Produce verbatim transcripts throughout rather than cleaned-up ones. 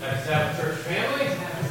Happy Sabbath, church family.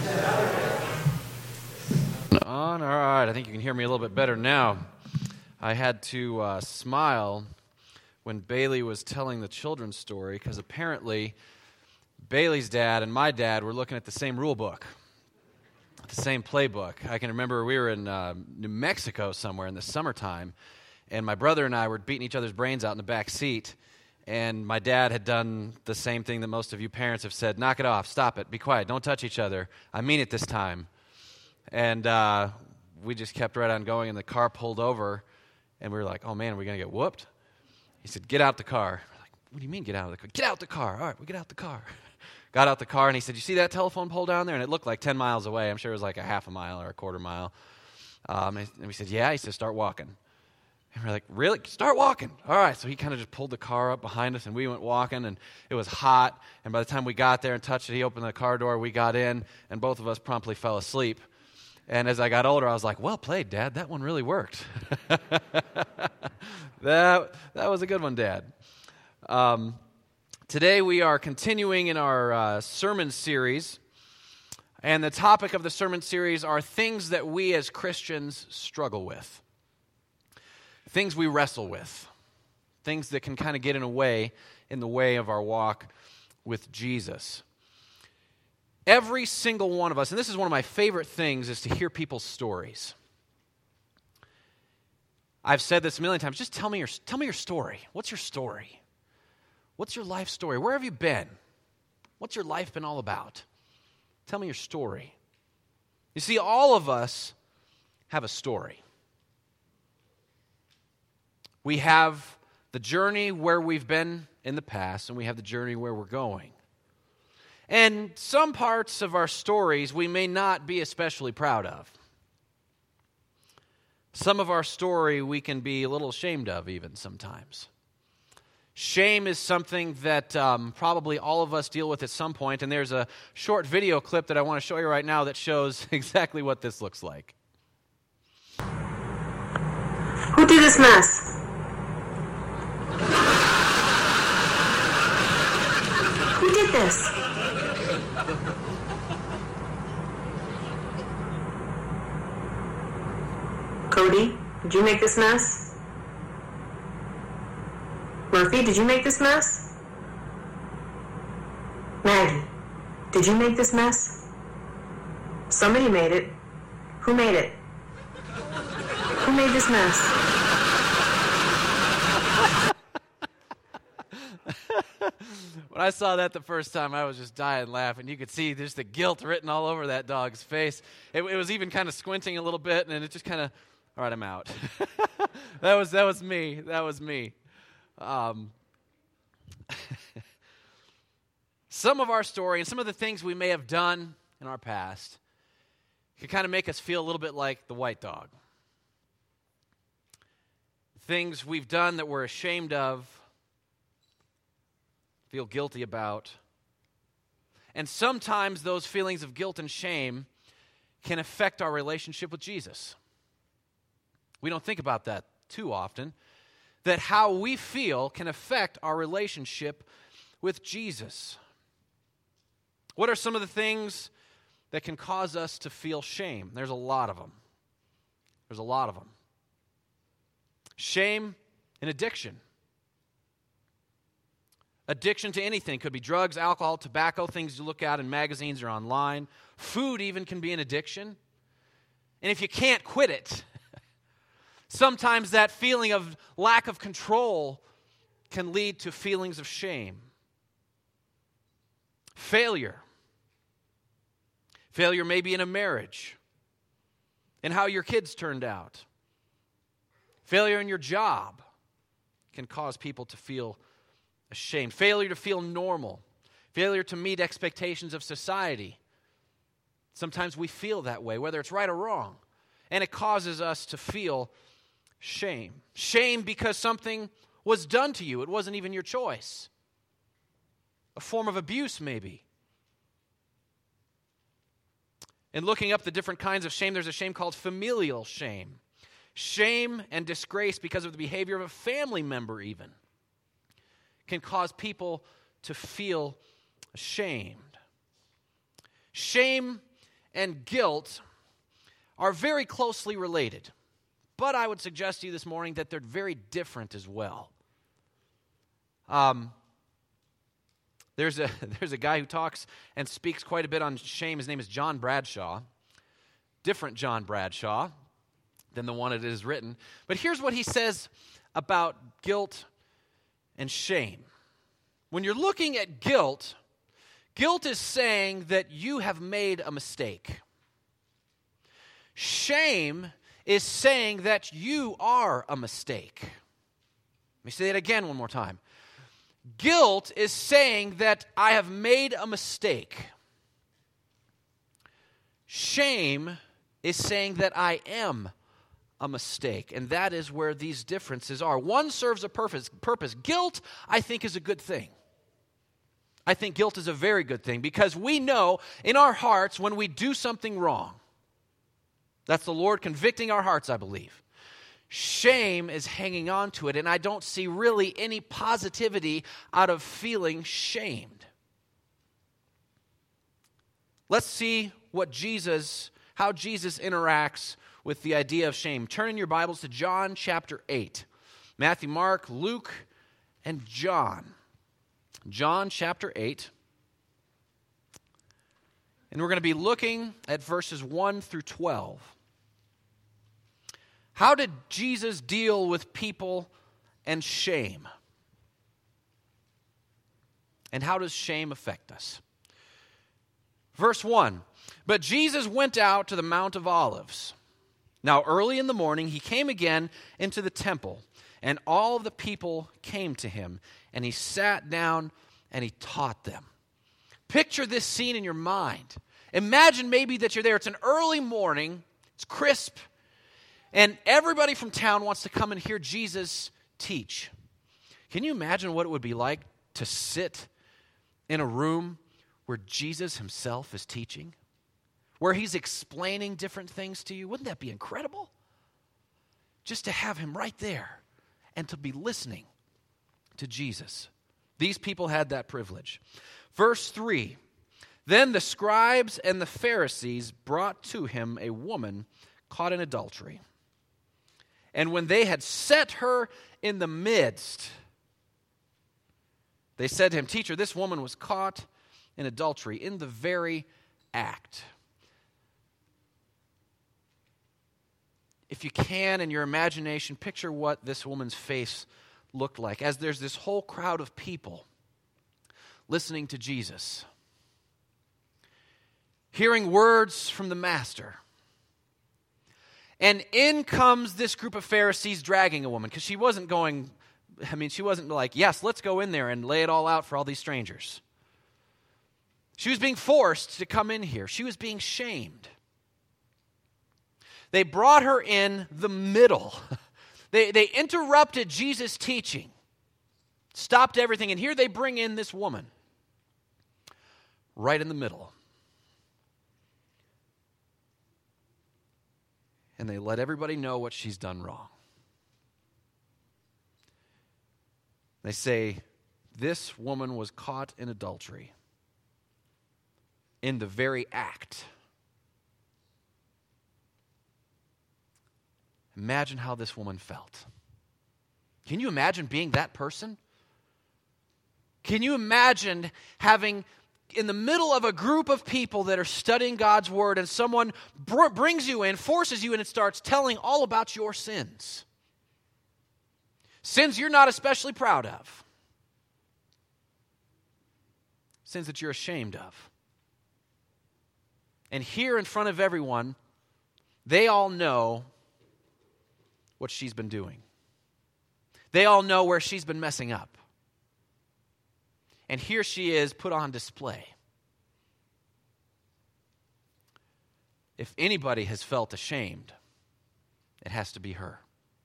On, all right. I think you can hear me a little bit better now. I had to uh, smile when Bailey was telling the children's story because apparently Bailey's dad and my dad were looking at the same rule book, the same playbook. I can remember we were in uh, New Mexico somewhere in the summertime, and my brother and I were beating each other's brains out in the back seat. And my dad had done the same thing that most of you parents have said, knock it off, stop it, be quiet, don't touch each other. I mean it this time. And uh, we just kept right on going, and the car pulled over, and we were like, oh man, are we going to get whooped? He said, get out the car. We're like, what do you mean get out of the car? Get out the car. All right, we get out the car. Got out the car, and he said, you see that telephone pole down there? And it looked like ten miles away. I'm sure it was like a half a mile or a quarter mile. Um, and we said, yeah. He said, start walking. And we're like, really? Start walking. All right. So he kind of just pulled the car up behind us, and we went walking, and it was hot. And by the time we got there and touched it, he opened the car door, we got in, and both of us promptly fell asleep. And as I got older, I was like, well played, Dad. That one really worked. that, that was a good one, Dad. Um, today we are continuing in our uh, sermon series, and the topic of the sermon series are things that we as Christians struggle with. Things we wrestle with, things that can kind of get in a way, in the way of our walk with Jesus. Every single one of us, and this is one of my favorite things, is to hear people's stories. I've said this a million times. Just tell me your tell me your story. What's your story? What's your life story? Where have you been? What's your life been all about? Tell me your story. You see, all of us have a story. We have the journey where we've been in the past, and we have the journey where we're going. And some parts of our stories we may not be especially proud of. Some of our story we can be a little ashamed of even sometimes. Shame is something that um, probably all of us deal with at some point, and there's a short video clip that I want to show you right now that shows exactly what this looks like. Who did this mess? Who did this? Cody, did you make this mess? Murphy, did you make this mess? Maggie, did you make this mess? Somebody made it. Who made it? Who made this mess? When I saw that the first time, I was just dying laughing. You could see just the guilt written all over that dog's face. It, it was even kind of squinting a little bit, and it just kind of, all right, I'm out. that was that was me. That was me. Um, some of our story and some of the things we may have done in our past can kind of make us feel a little bit like the white dog. Things we've done that we're ashamed of, feel guilty about. And sometimes those feelings of guilt and shame can affect our relationship with Jesus. We don't think about that too often, that how we feel can affect our relationship with Jesus. What are some of the things that can cause us to feel shame? There's a lot of them. There's a lot of them. Shame and addiction. Addiction to anything. Could be drugs, alcohol, tobacco, things you look at in magazines or online. Food even can be an addiction. And if you can't quit it, sometimes that feeling of lack of control can lead to feelings of shame. Failure. Failure may be in a marriage and how your kids turned out. Failure in your job can cause people to feel ashamed. Failure to feel normal. Failure to meet expectations of society. Sometimes we feel that way, whether it's right or wrong. And it causes us to feel shame. Shame because something was done to you. It wasn't even your choice. A form of abuse, maybe. In looking up the different kinds of shame, there's a shame called familial shame. Shame and disgrace because of the behavior of a family member even can cause people to feel ashamed. shame and guilt are very closely related. But I would suggest to you this morning that they're very different as well. Um, there's a there's a guy who talks and speaks quite a bit on shame. His name is John Bradshaw. Different John Bradshaw than the one it is written. But here's what he says about guilt and shame. When you're looking at guilt, guilt is saying that you have made a mistake. Shame is saying that you are a mistake. Let me say that again one more time. Guilt is saying that I have made a mistake. Shame is saying that I am a mistake. And that is where these differences are. One serves a purpose. purpose. Guilt, I think, is a good thing. I think guilt is a very good thing because we know in our hearts when we do something wrong. That's the Lord convicting our hearts, I believe. Shame is hanging on to it, and I don't see really any positivity out of feeling shamed. Let's see what Jesus, how Jesus interacts with the idea of shame. Turn in your Bibles to John chapter eight. Matthew, Mark, Luke, and John. John chapter eight. And we're going to be looking at verses one through twelve. How did Jesus deal with people and shame? And how does shame affect us? Verse one, but Jesus went out to the Mount of Olives. Now early in the morning he came again into the temple, and all the people came to him, and he sat down and he taught them. Picture this scene in your mind. Imagine maybe that you're there. It's an early morning, it's crisp, and everybody from town wants to come and hear Jesus teach. Can you imagine what it would be like to sit in a room where Jesus himself is teaching? Where he's explaining different things to you? Wouldn't that be incredible? Just to have him right there and to be listening to Jesus. These people had that privilege. Verse three, then the scribes and the Pharisees brought to him a woman caught in adultery. And when they had set her in the midst, they said to him, Teacher, this woman was caught in adultery in the very act. If you can, in your imagination, picture what this woman's face looked like as there's this whole crowd of people listening to Jesus, hearing words from the Master. And in comes this group of Pharisees dragging a woman, because she wasn't going, I mean, she wasn't like, yes, let's go in there and lay it all out for all these strangers. She was being forced to come in here. She was being shamed. They brought her in the middle. They, they interrupted Jesus' teaching, stopped everything, and here they bring in this woman right in the middle. And they let everybody know what she's done wrong. They say, this woman was caught in adultery in the very act. Imagine how this woman felt. Can you imagine being that person? Can you imagine having, in the middle of a group of people that are studying God's Word, and someone br- brings you in, forces you in, and starts telling all about your sins? Sins you're not especially proud of. Sins that you're ashamed of. And here in front of everyone, they all know what she's been doing. They all know where she's been messing up. And here she is put on display. If anybody has felt ashamed, it has to be her.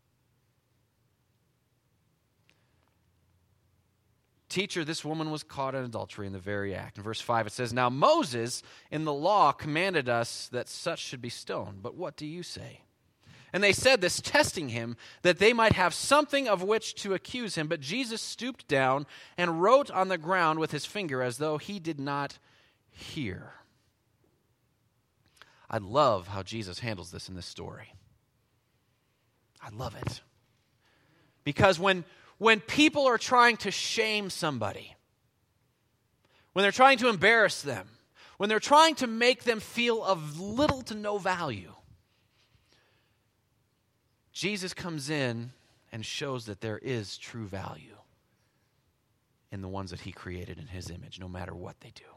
Teacher, this woman was caught in adultery in the very act. In verse five it says, now Moses in the law commanded us that such should be stoned. But what do you say? And they said this, testing him, that they might have something of which to accuse him. But Jesus stooped down and wrote on the ground with his finger as though he did not hear. I love how Jesus handles this in this story. I love it. Because when, when people are trying to shame somebody, when they're trying to embarrass them, when they're trying to make them feel of little to no value, Jesus comes in and shows that there is true value in the ones that he created in his image, no matter what they do.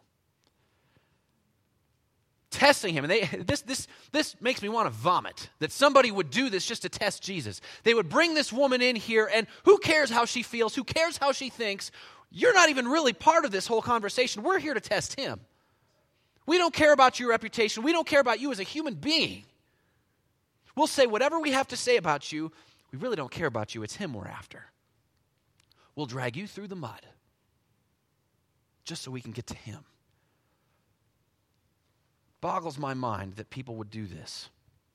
Testing him, and they, this, this, this makes me want to vomit, that somebody would do this just to test Jesus. They would bring this woman in here, and who cares how she feels, who cares how she thinks? You're not even really part of this whole conversation. We're here to test him. We don't care about your reputation. We don't care about you as a human being. We'll say whatever we have to say about you. We really don't care about you. It's him we're after. We'll drag you through the mud just so we can get to him. Boggles my mind that people would do this.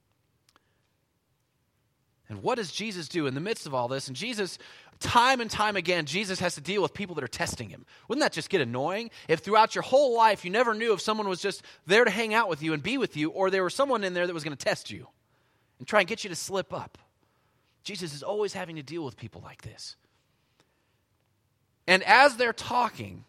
And what does Jesus do in the midst of all this? And Jesus, time and time again, Jesus has to deal with people that are testing him. Wouldn't that just get annoying? If throughout your whole life you never knew if someone was just there to hang out with you and be with you, or there was someone in there that was going to test you and try and get you to slip up. Jesus is always having to deal with people like this. And as they're talking,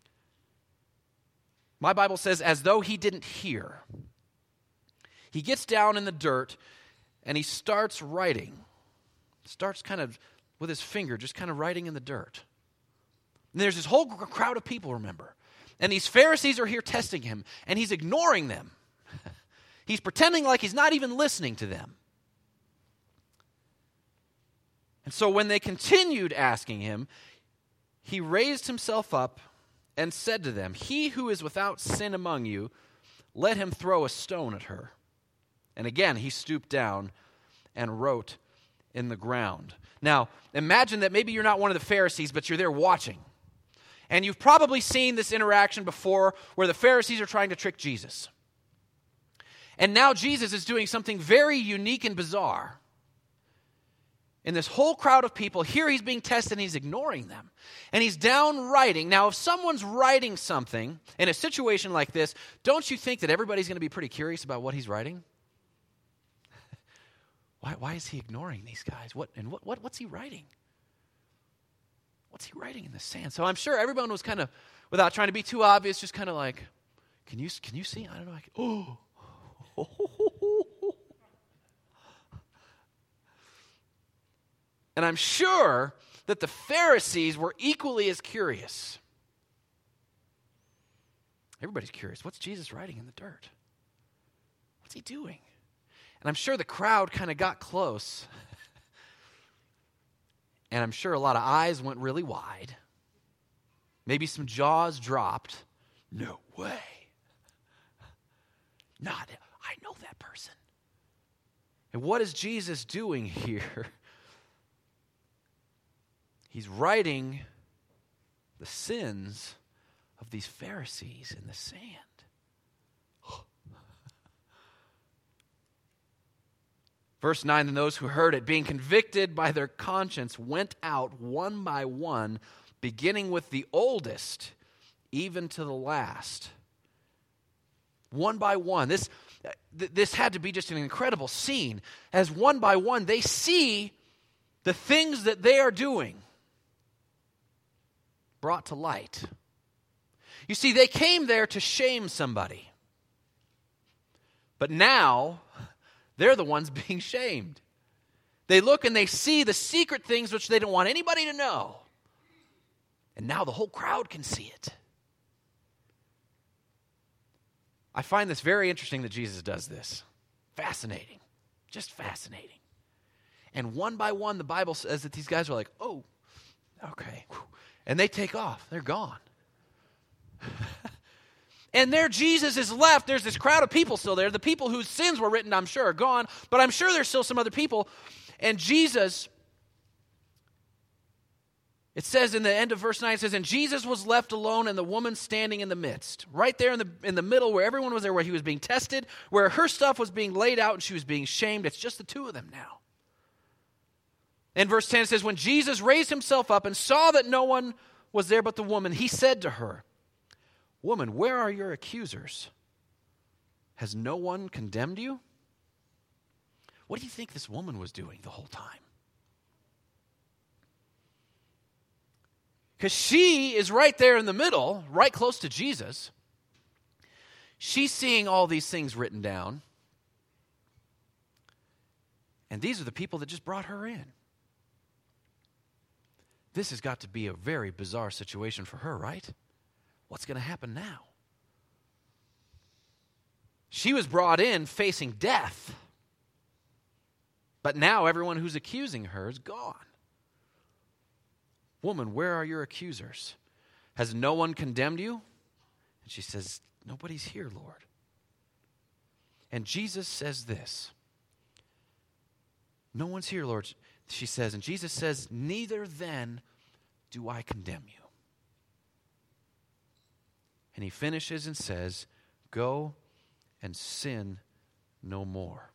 my Bible says, as though he didn't hear, he gets down in the dirt and he starts writing. Starts kind of with his finger, just kind of writing in the dirt. And there's this whole crowd of people, remember. And these Pharisees are here testing him, and he's ignoring them. He's pretending like he's not even listening to them. And so when they continued asking him, he raised himself up and said to them, "He who is without sin among you, let him throw a stone at her." And again he stooped down and wrote in the ground. Now, imagine that maybe you're not one of the Pharisees, but you're there watching. And you've probably seen this interaction before where the Pharisees are trying to trick Jesus. And now Jesus is doing something very unique and bizarre. In this whole crowd of people, here he's being tested and he's ignoring them. And he's down writing. Now, if someone's writing something in a situation like this, don't you think that everybody's going to be pretty curious about what he's writing? Why, why is he ignoring these guys? What and what, what what's he writing? What's he writing in the sand? So I'm sure everyone was kind of, without trying to be too obvious, just kind of like, can you can you see? I don't know. Like, oh. And I'm sure that the Pharisees were equally as curious. Everybody's curious. What's Jesus writing in the dirt? What's he doing? And I'm sure the crowd kind of got close. And I'm sure a lot of eyes went really wide. Maybe some jaws dropped. No way. Not, I know that person. And what is Jesus doing here? He's writing the sins of these Pharisees in the sand. Verse nine, and those who heard it, being convicted by their conscience, went out one by one, beginning with the oldest, even to the last. One by one. This, th- this had to be just an incredible scene. As one by one, they see the things that they are doing brought to light. You see, they came there to shame somebody. But now, they're the ones being shamed. They look and they see the secret things which they don't want anybody to know. And now the whole crowd can see it. I find this very interesting that Jesus does this. Fascinating. Just fascinating. And one by one, the Bible says that these guys are like, oh, okay. And they take off. They're gone. And there Jesus is left. There's this crowd of people still there. The people whose sins were written, I'm sure, are gone. But I'm sure there's still some other people. And Jesus, it says in the end of verse nine, it says, and Jesus was left alone and the woman standing in the midst. Right there in the, in the middle where everyone was there, where he was being tested, where her stuff was being laid out and she was being shamed. It's just the two of them now. In verse ten, it says, when Jesus raised himself up and saw that no one was there but the woman, he said to her, woman, where are your accusers? has no one condemned you? What do you think this woman was doing the whole time? Because she is right there in the middle, right close to Jesus. She's seeing all these things written down. And these are the people that just brought her in. This has got to be a very bizarre situation for her, right? What's going to happen now? She was brought in facing death. But now everyone who's accusing her is gone. Woman, where are your accusers? Has no one condemned you? And she says, nobody's here, Lord. And Jesus says this. No one's here, Lord, she says. And Jesus says, neither then do I condemn you. And he finishes and says, go and sin no more.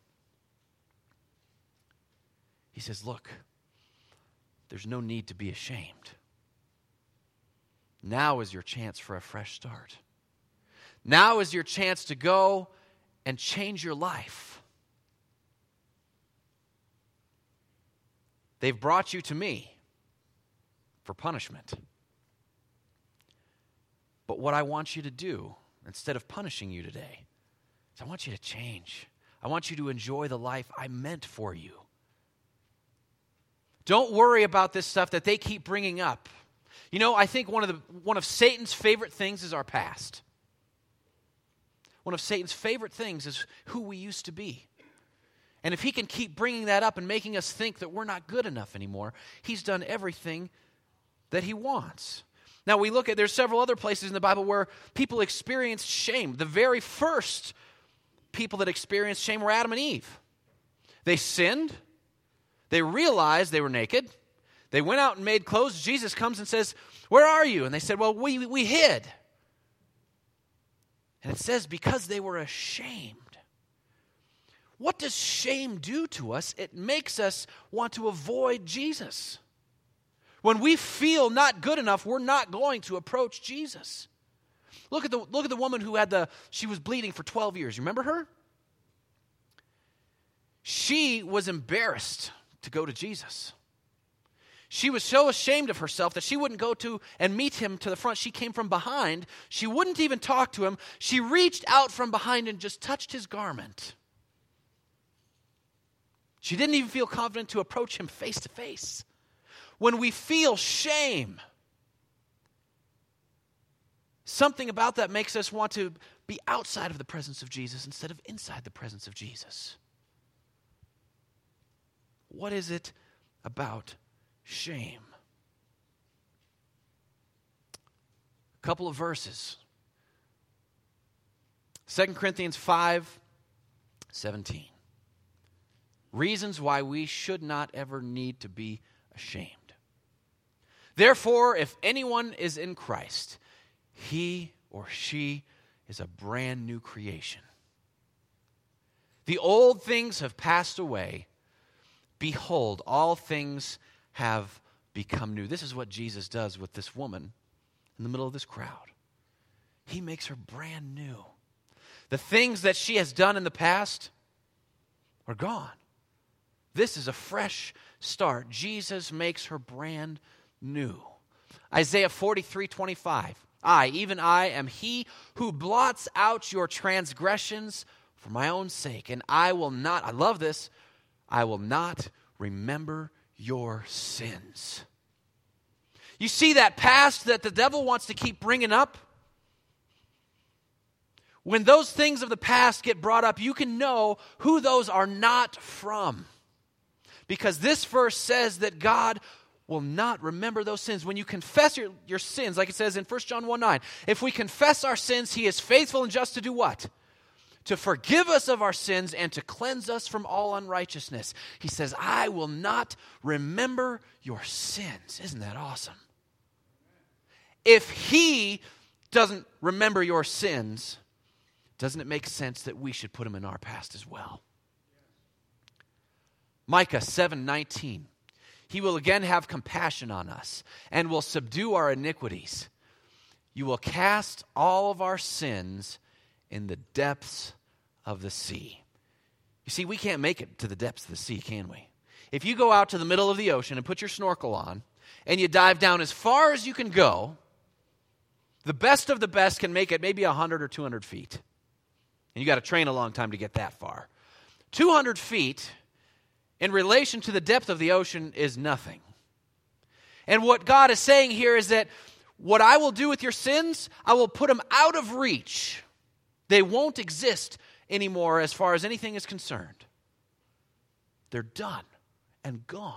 He says, look, there's no need to be ashamed. Now is your chance for a fresh start. Now is your chance to go and change your life. They've brought you to me for punishment. But what I want you to do, instead of punishing you today, is I want you to change. I want you to enjoy the life I meant for you. Don't worry about this stuff that they keep bringing up. You know, I think one of the one of Satan's favorite things is our past. One of Satan's favorite things is who we used to be. And if he can keep bringing that up and making us think that we're not good enough anymore, he's done everything that he wants. Now we look at, there's several other places in the Bible where people experienced shame. The very first people that experienced shame were Adam and Eve. They sinned. They realized they were naked. They went out and made clothes. Jesus comes and says, where are you? And they said, well, we, we hid. And it says, because they were ashamed. What does shame do to us? It makes us want to avoid Jesus. When we feel not good enough, we're not going to approach Jesus. Look at the, look at the woman who had the, she was bleeding for twelve years. You remember her? She was embarrassed to go to Jesus. She was so ashamed of herself that she wouldn't go to and meet him to the front. She came from behind. She wouldn't even talk to him. She reached out from behind and just touched his garment. She didn't even feel confident to approach him face to face. When we feel shame, something about that makes us want to be outside of the presence of Jesus instead of inside the presence of Jesus. What is it about shame? A couple of verses. Second Corinthians five seventeen. Reasons why we should not ever need to be ashamed. Therefore, if anyone is in Christ, he or she is a brand new creation. The old things have passed away. Behold, all things have become new. This is what Jesus does with this woman in the middle of this crowd. He makes her brand new. The things that she has done in the past are gone. This is a fresh start. Jesus makes her brand new. Isaiah forty-three twenty-five. I, even I, am he who blots out your transgressions for my own sake, and I will not, I love this, I will not remember your sins. You see that past that the devil wants to keep bringing up? When those things of the past get brought up, you can know who those are not from. Because this verse says that God will not remember those sins. When you confess your, your sins, like it says in First John one nine, if we confess our sins, he is faithful and just to do what? To forgive us of our sins and to cleanse us from all unrighteousness. He says, I will not remember your sins. Isn't that awesome? If he doesn't remember your sins, doesn't it make sense that we should put them in our past as well? Micah seven nineteen. He will again have compassion on us and will subdue our iniquities. You will cast all of our sins in the depths of the sea. You see, we can't make it to the depths of the sea, can we? If you go out to the middle of the ocean and put your snorkel on, and you dive down as far as you can go, the best of the best can make it maybe one hundred or two hundred feet. And you got to train a long time to get that far. two hundred feet in relation to the depth of the ocean is nothing. And what God is saying here is that what I will do with your sins, I will put them out of reach. They won't exist anymore as far as anything is concerned. They're done and gone.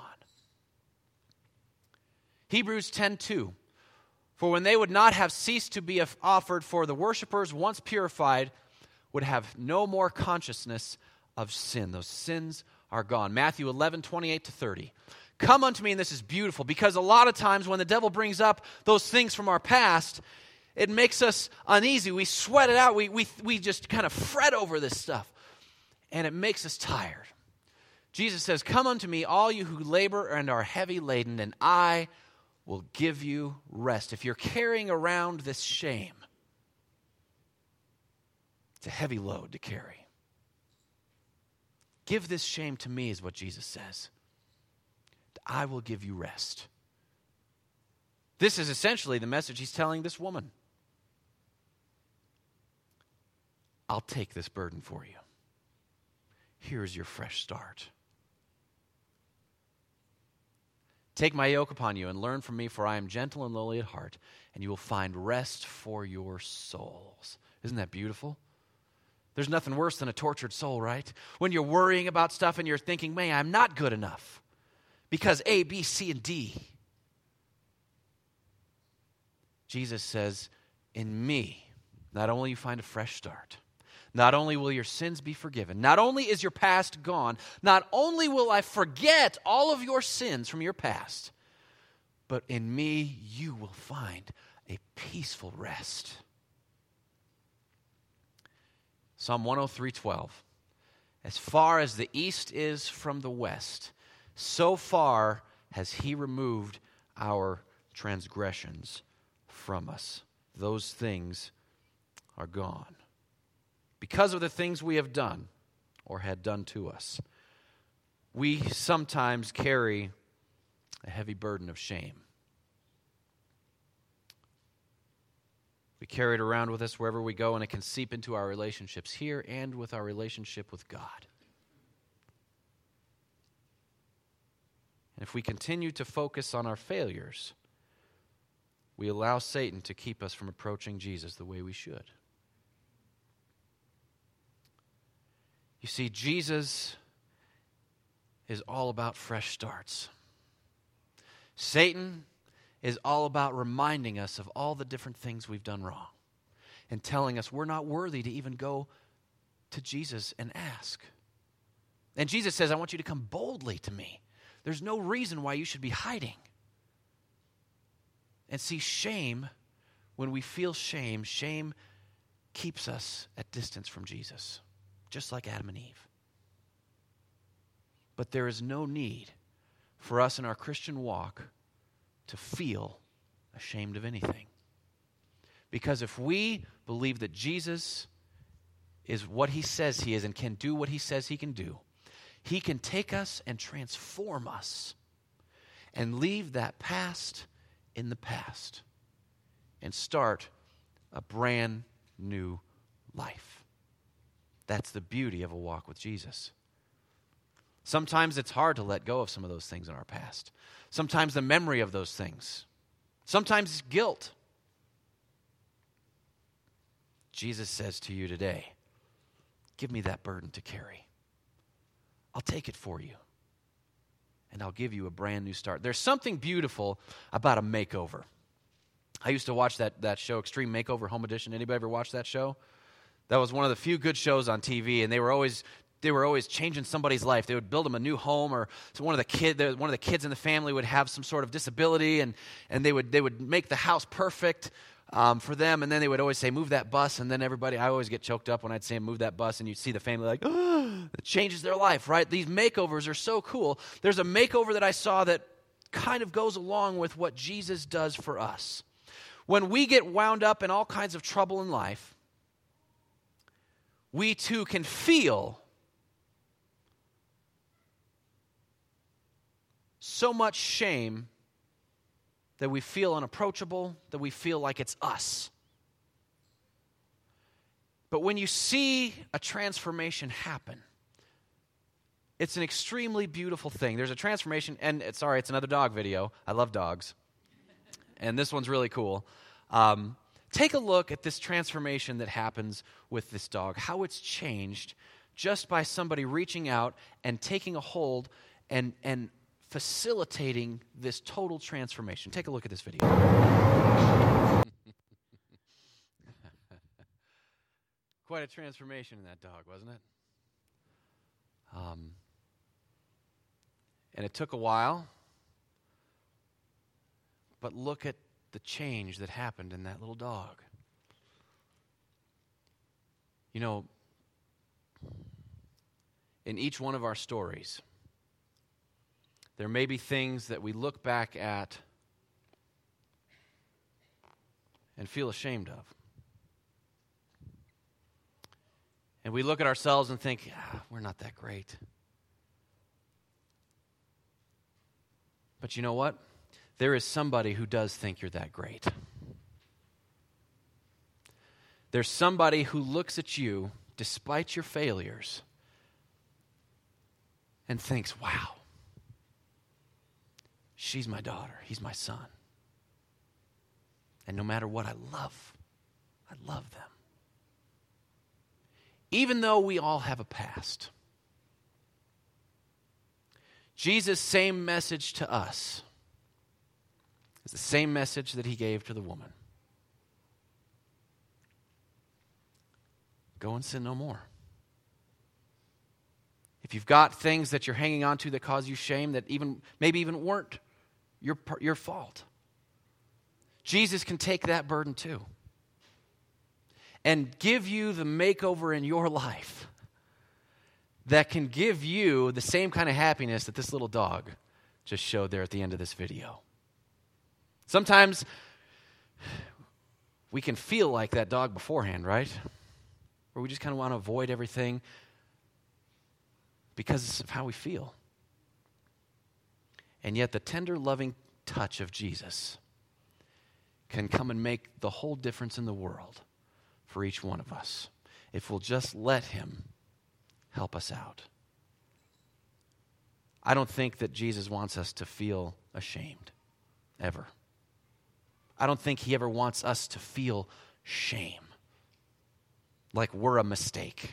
Hebrews ten two. For when they would not have ceased to be offered, for the worshipers once purified would have no more consciousness of sin. Those sins are gone. Matthew eleven twenty-eight to thirty. Come unto me, and this is beautiful, because a lot of times when the devil brings up those things from our past, it makes us uneasy. We sweat it out. We, we, we just kind of fret over this stuff, and it makes us tired. Jesus says, come unto me, all you who labor and are heavy laden, and I will give you rest. If you're carrying around this shame, it's a heavy load to carry. Give this shame to me, is what Jesus says. I will give you rest. This is essentially the message he's telling this woman. I'll take this burden for you. Here's your fresh start. Take my yoke upon you and learn from me, for I am gentle and lowly at heart, and you will find rest for your souls. Isn't that beautiful? There's nothing worse than a tortured soul, right? When you're worrying about stuff and you're thinking, man, I'm not good enough because A, B, C, and D. Jesus says, in me, not only you find a fresh start, not only will your sins be forgiven, not only is your past gone, not only will I forget all of your sins from your past, but in me you will find a peaceful rest. Psalm one oh three twelve. As far as the east is from the west, so far has he removed our transgressions from us. Those things are gone. Because of the things we have done or had done to us, we sometimes carry a heavy burden of shame. We carry it around with us wherever we go, and it can seep into our relationships here and with our relationship with God. And if we continue to focus on our failures, we allow Satan to keep us from approaching Jesus the way we should. You see, Jesus is all about fresh starts. Satan is all about reminding us of all the different things we've done wrong and telling us we're not worthy to even go to Jesus and ask. And Jesus says, I want you to come boldly to me. There's no reason why you should be hiding. And see, shame, when we feel shame, shame keeps us at distance from Jesus, just like Adam and Eve. But there is no need for us in our Christian walk to feel ashamed of anything. Because if we believe that Jesus is what he says he is and can do what he says he can do, he can take us and transform us and leave that past in the past and start a brand new life. That's the beauty of a walk with Jesus. Sometimes it's hard to let go of some of those things in our past. Sometimes the memory of those things. Sometimes it's guilt. Jesus says to you today, give me that burden to carry. I'll take it for you. And I'll give you a brand new start. There's something beautiful about a makeover. I used to watch that, that show, Extreme Makeover Home Edition. Anybody ever watch that show? That was one of the few good shows on T V, and they were always they were always changing somebody's life. They would build them a new home, or so one of the kid one of the kids in the family would have some sort of disability, and, and they would they would make the house perfect um, for them, and then they would always say, move that bus, and then everybody, I always get choked up when I'd say, move that bus, and you'd see the family like, oh, it changes their life, right? These makeovers are so cool. There's a makeover that I saw that kind of goes along with what Jesus does for us. When we get wound up in all kinds of trouble in life, we too can feel so much shame that we feel unapproachable, that we feel like it's us. But when you see a transformation happen, it's an extremely beautiful thing. There's a transformation, and it's, sorry, it's another dog video. I love dogs. And this one's really cool. Um, take a look at this transformation that happens with this dog, how it's changed just by somebody reaching out and taking a hold and, and facilitating this total transformation. Take a look at this video. Quite a transformation in that dog, wasn't it? Um, and it took a while, but look at the change that happened in that little dog. You know, in each one of our stories, there may be things that we look back at and feel ashamed of. And we look at ourselves and think, ah, we're not that great. But you know what? There is somebody who does think you're that great. There's somebody who looks at you, despite your failures, and thinks, wow, she's my daughter, he's my son. And no matter what, I love, I love them. Even though we all have a past, Jesus' same message to us is the same message that he gave to the woman. Go and sin no more. If you've got things that you're hanging on to that cause you shame, that even maybe even weren't your, your fault, Jesus can take that burden too and give you the makeover in your life that can give you the same kind of happiness that this little dog just showed there at the end of this video. Sometimes we can feel like that dog beforehand, right? Where we just kind of want to avoid everything because of how we feel. And yet the tender, loving touch of Jesus can come and make the whole difference in the world for each one of us if we'll just let him help us out. I don't think that Jesus wants us to feel ashamed, ever. I don't think he ever wants us to feel shame, like we're a mistake.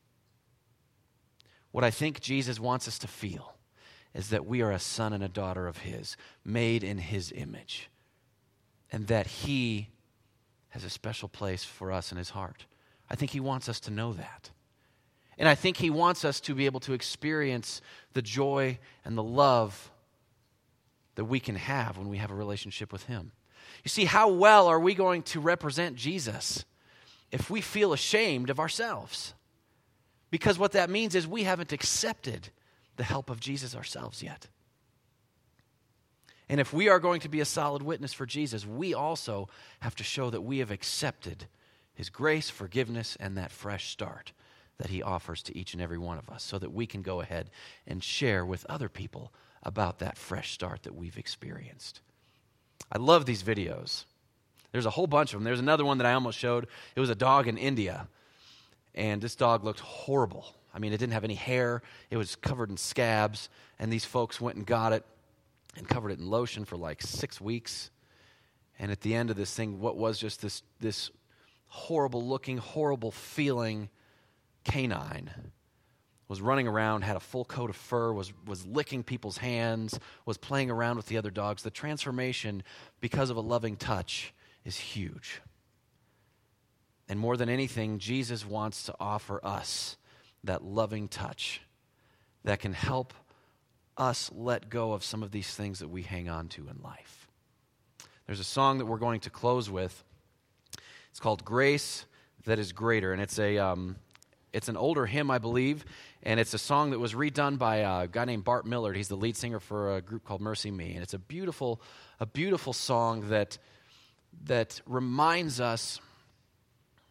What I think Jesus wants us to feel is that we are a son and a daughter of his, made in his image, and that he has a special place for us in his heart. I think he wants us to know that. And I think he wants us to be able to experience the joy and the love that we can have when we have a relationship with him. You see, how well are we going to represent Jesus if we feel ashamed of ourselves? Because what that means is we haven't accepted the help of Jesus ourselves yet. And if we are going to be a solid witness for Jesus, we also have to show that we have accepted his grace, forgiveness, and that fresh start that he offers to each and every one of us, so that we can go ahead and share with other people about that fresh start that we've experienced. I love these videos. There's a whole bunch of them. There's another one that I almost showed. It was a dog in India, and this dog looked horrible. I mean, it didn't have any hair. It was covered in scabs, and these folks went and got it and covered it in lotion for like six weeks. And at the end of this thing, what was just this, this horrible-looking, horrible-feeling canine was running around, had a full coat of fur, was, was licking people's hands, was playing around with the other dogs. The transformation, because of a loving touch, is huge. And more than anything, Jesus wants to offer us that loving touch that can help us let go of some of these things that we hang on to in life. There's a song that we're going to close with. It's called Grace That Is Greater, and it's a um, it's an older hymn, I believe, and it's a song that was redone by a guy named Bart Millard. He's the lead singer for a group called Mercy Me, and it's a beautiful, a beautiful song that that reminds us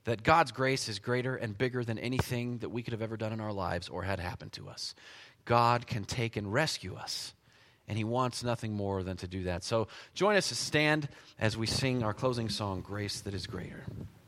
that God's grace is greater and bigger than anything that we could have ever done in our lives or had happened to us. God can take and rescue us, and he wants nothing more than to do that. So join us to stand as we sing our closing song, Grace That Is Greater.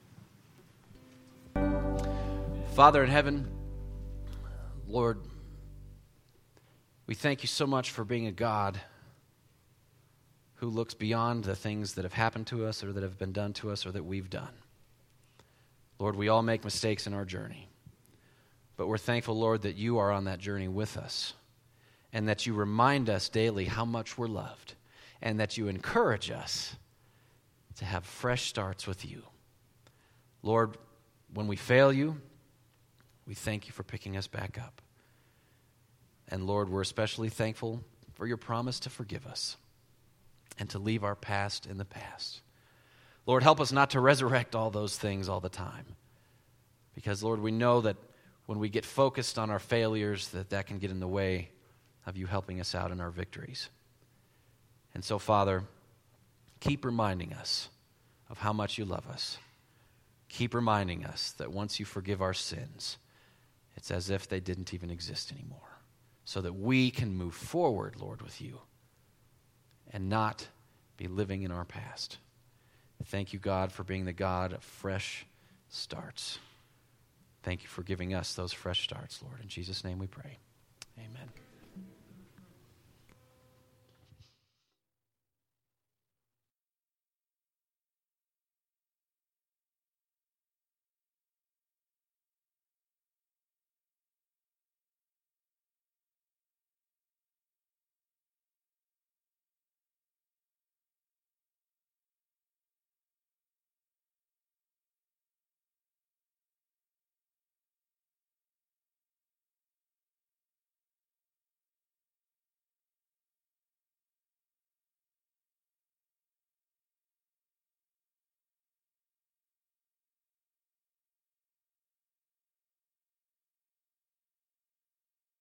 Father in heaven, Lord, we thank you so much for being a God who looks beyond the things that have happened to us or that have been done to us or that we've done. Lord, we all make mistakes in our journey, but we're thankful, Lord, that you are on that journey with us and that you remind us daily how much we're loved and that you encourage us to have fresh starts with you. Lord, when we fail you, we thank you for picking us back up. And Lord, we're especially thankful for your promise to forgive us and to leave our past in the past. Lord, help us not to resurrect all those things all the time. Because, Lord, we know that when we get focused on our failures, that that can get in the way of you helping us out in our victories. And so, Father, keep reminding us of how much you love us. Keep reminding us that once you forgive our sins, it's as if they didn't even exist anymore, so that we can move forward, Lord, with you and not be living in our past. Thank you, God, for being the God of fresh starts. Thank you for giving us those fresh starts, Lord. In Jesus' name we pray. Amen.